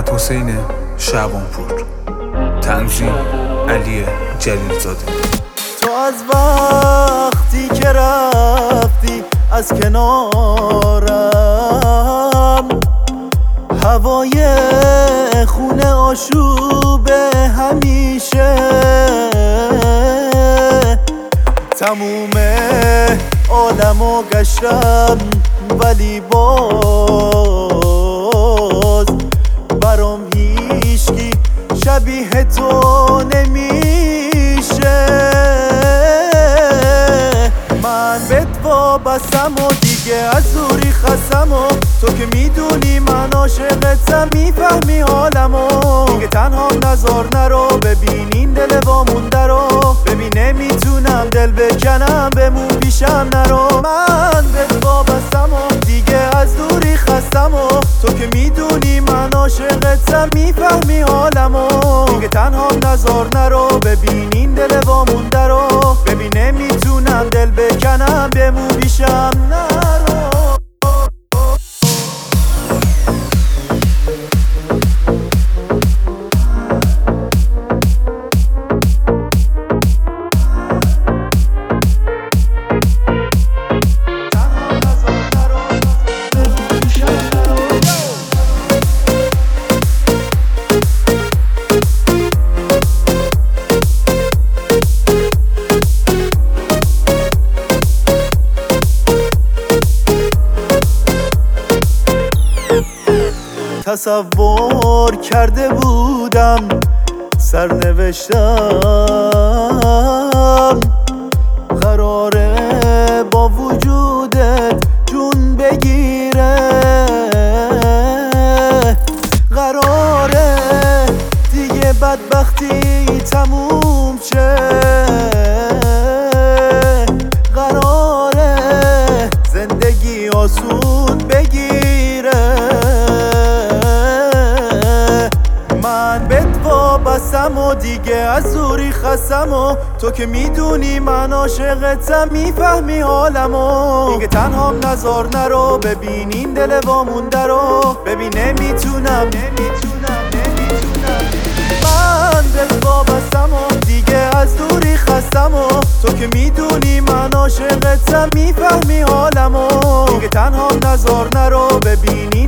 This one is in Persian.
حسین شعبانپور، تنظیم علی جلیلزاده. تو از وقتی که رفتی از کنارم، هوای خونه آشوب همیشه، تموم عالمو گشتم ولی باز برام هیچکی شبیه تو نمیشه. من بهت وابستم و دیگه از دوری خستم و تو که میدونی من عاشقتم، میفهمی حالمو، دیگه تنهام نذار نرو، ببین این دل وامونده رو، ببین نمیتونم دل بکنم بمون پیشم نرو. من بهت وابستم و دیگه از دوری خستم و تو که میدونی من عاشقتم، میفهمی حالمو، دیگه تنهام نذار نرو، ببین این دل وامونده رو، ببین نمیتونم دل بکنم بمون پیشم نرو. تصور کرده بودم سرنوشتم قراره با وجودت جون بگیره، قراره دیگه بدبختی تموم شه، قراره زندگی آسون بگیره. من بهت وابستم و دیگه از دوری خستم و تو که میدونی من عاشقتم، میفهمی حالمو، دیگه تنهام نذار نرو، ببین این دل وامونده رو، ببین نمیتونم من بهت وابستم و دیگه از دوری خستم و تو که میدونی من عاشقتم، میفهمی حالمو، دیگه تنهام نذار نرو، ببین